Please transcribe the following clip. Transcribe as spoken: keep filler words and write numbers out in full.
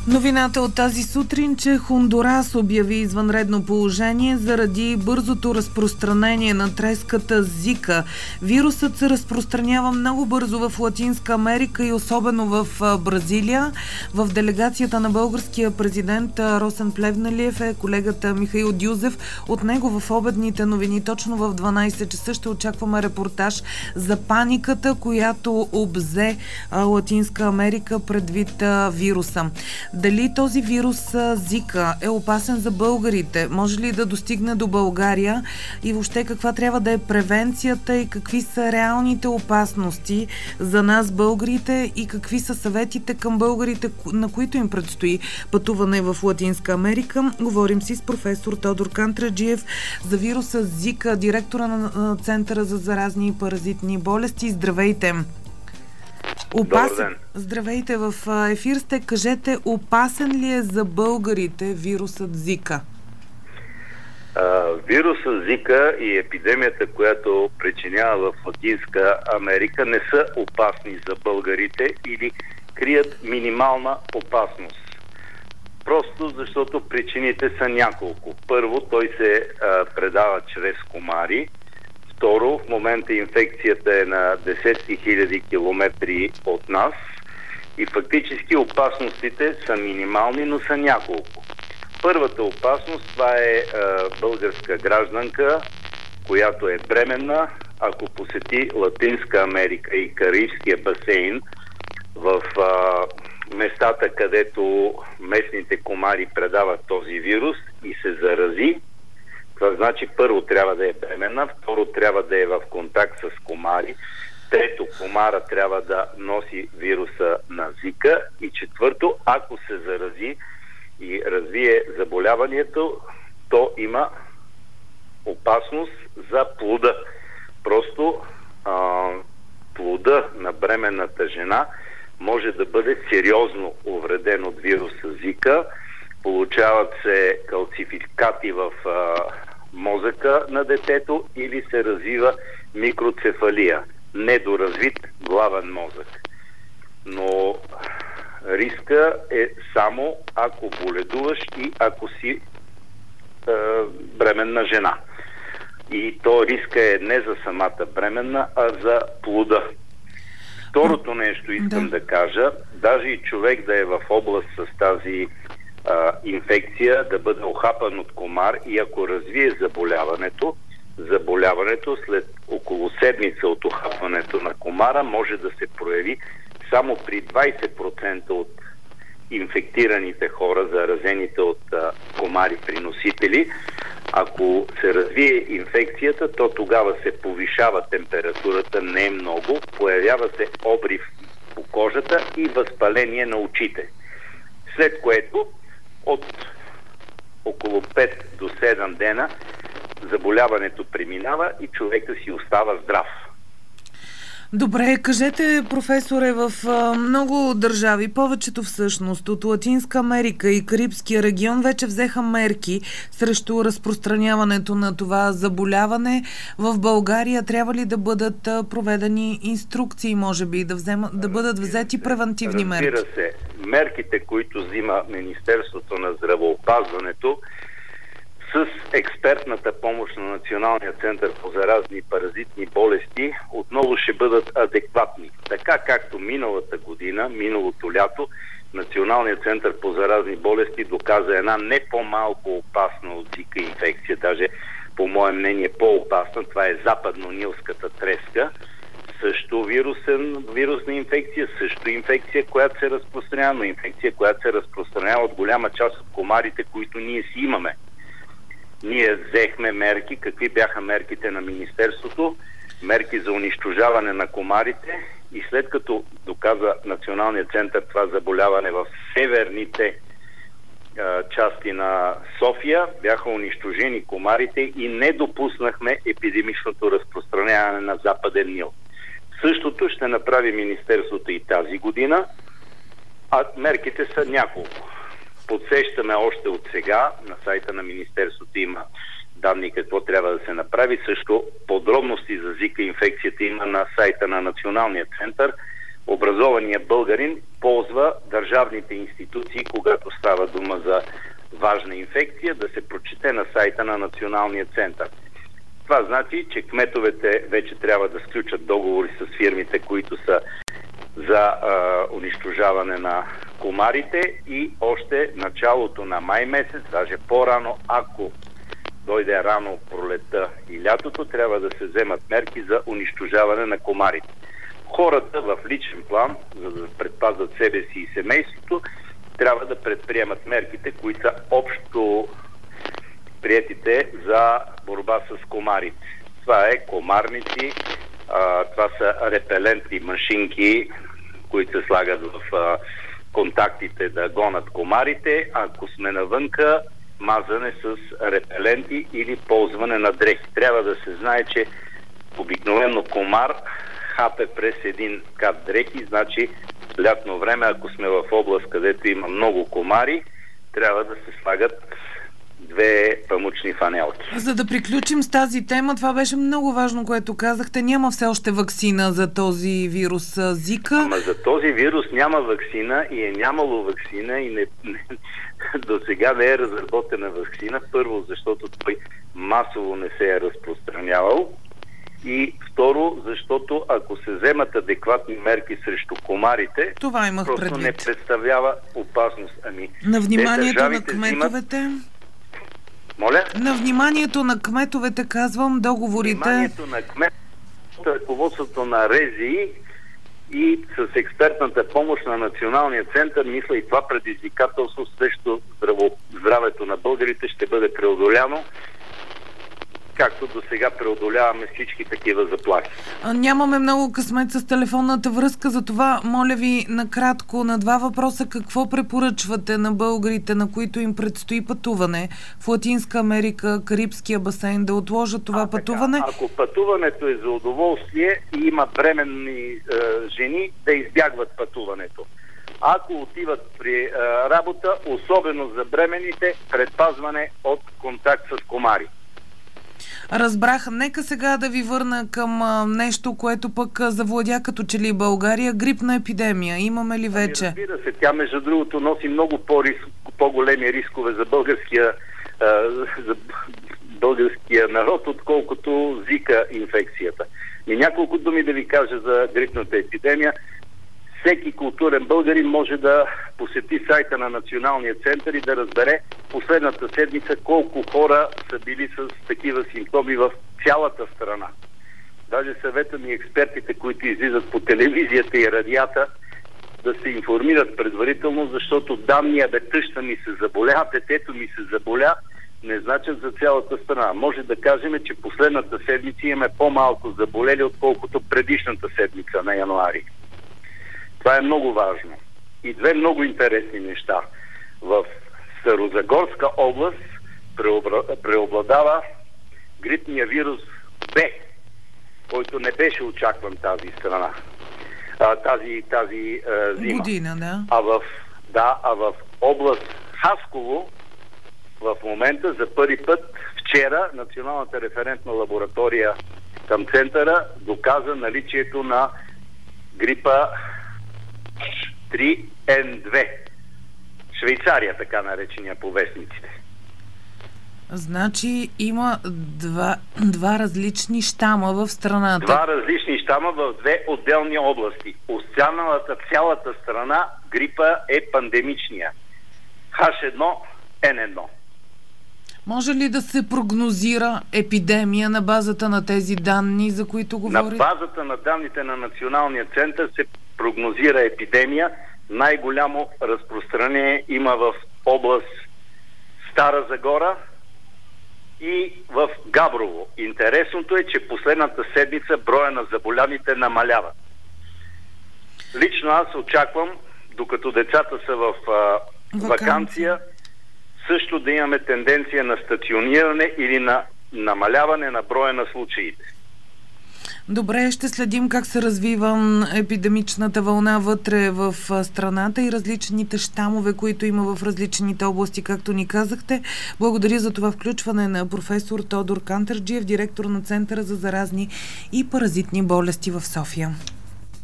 Новината от тази сутрин, че Хондурас обяви извънредно положение заради бързото разпространение на треската Зика. Вирусът се разпространява много бързо в Латинска Америка и особено в Бразилия. В делегацията на българския президент Росен Плевнелиев е колегата Михаил Дюзев. От него в обедните новини точно в дванайсет часа ще очакваме репортаж за паниката, която обзе Латинска Америка предвид вируса. Дали този вирус Зика е опасен за българите? Може ли да достигне до България? И въобще каква трябва да е превенцията и какви са реалните опасности за нас, българите, и какви са съветите към българите, на които им предстои пътуване в Латинска Америка? Говорим си с професор Тодор Кантраджиев за вируса Зика, директора на Центъра за заразни и паразитни болести. Здравейте! Опасен... Здравейте, в ефир сте. Кажете, опасен ли е за българите вирусът Зика? А, вирусът Зика и епидемията, която причинява в Латинска Америка, не са опасни за българите или крият минимална опасност. Просто защото причините са няколко. Първо, той се а, предава чрез комари. Второ, в момента инфекцията е на десетки хиляди километри от нас и фактически опасностите са минимални, но са няколко. Първата опасност, това е е българска гражданка, която е бременна. Ако посети Латинска Америка и Карибския басейн в е, местата, където местните комари предават този вирус и се зарази, това значи първо трябва да е бременна, второ трябва да е в контакт с комари, трето комара трябва да носи вируса на Зика и четвърто, ако се зарази и развие заболяването, то има опасност за плода. Просто а, плода на бременната жена може да бъде сериозно увреден от вируса Зика. Получават се калцификати в а, мозъка на детето или се развива микроцефалия, недоразвит главен мозък. Но риска е само ако боледуваш и ако си е, бременна жена. И то риска е не за самата бременна, а за плода. Второто нещо искам да, да кажа, даже и човек да е в област с тази а, инфекция, да бъде охапан от комар и ако развие заболяването, заболяването след около седмица от охапването на комара може да се прояви само при двайсет процента от инфектираните хора, заразените от а, комари приносители. Ако се развие инфекцията, то тогава се повишава температурата, не е много, появява се обрив по кожата и възпаление на очите. След което от около пет до седем дена заболяването преминава и човека си остава здрав. Добре, кажете, професоре, в много държави, повечето всъщност от Латинска Америка и Карибския регион вече взеха мерки срещу разпространяването на това заболяване. В България трябва ли да бъдат проведени инструкции, може би, да, взема, да бъдат взети превентивни мерки? Разбира се, мерките, които взима Министерството на здравеопазването, с експертната помощ на Националния център по заразни и паразитни болести отново ще бъдат адекватни. Така както миналата година, миналото лято, Националният център по заразни болести доказа една не по-малко опасна от Зика инфекция, даже по мое мнение по-опасна, това е западно-нилската треска, също вирусен, вирусна инфекция, също инфекция, която се разпространява, но инфекция, която се разпространява от голяма част от комарите, които ние си имаме. Ние взехме мерки. Какви бяха мерките на Министерството? Мерки за унищожаване на комарите и след като доказа Националният център това заболяване в северните е, части на София, бяха унищожени комарите и не допуснахме епидемичното разпространяване на Западен Нил. Същото ще направи Министерството и тази година, а мерките са няколко. Подсещаме още от сега, на сайта на Министерството има данни какво трябва да се направи. Също подробности за Зика инфекцията има на сайта на Националния център. образованият българин ползва държавните институции, когато става дума за важна инфекция, да се прочете на сайта на Националния център. Това значи, че кметовете вече трябва да сключат договори с фирмите, които са за а, унищожаване на комарите, и още началото на май месец, даже по-рано, ако дойде рано пролетта и лятото, трябва да се вземат мерки за унищожаване на комарите. Хората в личен план, за да предпазват себе си и семейството, трябва да предприемат мерките, които са общо приетите за борба с комарите. Това е комарници, а, това са репелентни машинки, които се слагат в а, контактите да гонят комарите. Ако сме навънка, мазане с репеленти или ползване на дрехи. Трябва да се знае, че обикновено комар хапе през един кап дрехи, значи лятно време, ако сме в област, където има много комари, трябва да се слагат две памучни фанелки. За да приключим с тази тема, това беше много важно, което казахте. Няма все още ваксина за този вирус Зика. Ама за този вирус няма ваксина и е нямало ваксина и не, не, до сега не е разработена ваксина. Първо, защото той масово не се е разпространявал. И второ, защото ако се вземат адекватни мерки срещу комарите, това имах просто предвид. Не представлява опасност. Ами, на вниманието на кметовете... Взимат... Моля? На вниманието на кметовете, казвам, договорите... Вниманието на кметовете, ръководството на РЗИ и с експертната помощ на Националния център, мисля, и това предизвикателство срещу здраво... здравето на българите ще бъде преодоляно, както до сега преодоляваме всички такива заплахи. Нямаме много късмет с телефонната връзка, затова моля ви накратко на два въпроса: какво препоръчвате на българите, на които им предстои пътуване в Латинска Америка, Карибския басейн, да отложат това а, пътуване? Така, ако пътуването е за удоволствие и има бременни е, жени, да избягват пътуването. Ако отиват при е, работа, особено за бременните, предпазване от контакт с комари. Разбрах. Нека сега да ви върна към а, нещо, което пък а, завладя като че ли България. Грипна епидемия. Имаме ли вече? Ами, разбира се. Тя, между другото, носи много по-риск, по-големи рискове за българския, а, за българския народ, отколкото Зика инфекцията. И няколко думи да ви кажа за грипната епидемия. Всеки културен българин може да посети сайта на Националния център и да разбере последната седмица колко хора са били с такива симптоми в цялата страна. Даже съветвам и експертите, които излизат по телевизията и радията, да се информират предварително, защото данни, абе тъща ми се заболя, детето ми се заболя, не значат за цялата страна. Може да кажем, че последната седмица имаме по-малко заболели, отколкото предишната седмица на януари. Това е много важно. И две много интересни неща. В Старозагорска област преобладава грипния вирус Б, който не беше очакван тази страна, а, тази, тази а, зима. Година, да. А в, да, а в област Хасково в момента за първи път вчера Националната референтна лаборатория към центъра доказа наличието на грипа три Н две. Швейцария, така наречения по вестниците. Значи има два, два различни щама в страната. Два различни щама в две отделни области. Останалата цялата страна грипа е пандемичния. Х едно Н едно. Може ли да се прогнозира епидемия на базата на тези данни, за които говорите? На базата на данните на Националния център се прогнозира епидемия. Най-голямо разпространение има в област Стара Загора и в Габрово. Интересното е, че последната седмица броя на заболяните намалява. Лично аз очаквам, докато децата са в а, ваканция, също да имаме тенденция на стациониране или на намаляване на броя на случаите. Добре, ще следим как се развива епидемичната вълна вътре в страната и различните щамове, които има в различните области, както ни казахте. Благодаря за това включване на професор Тодор Кантарджиев, директор на Центъра за заразни и паразитни болести в София.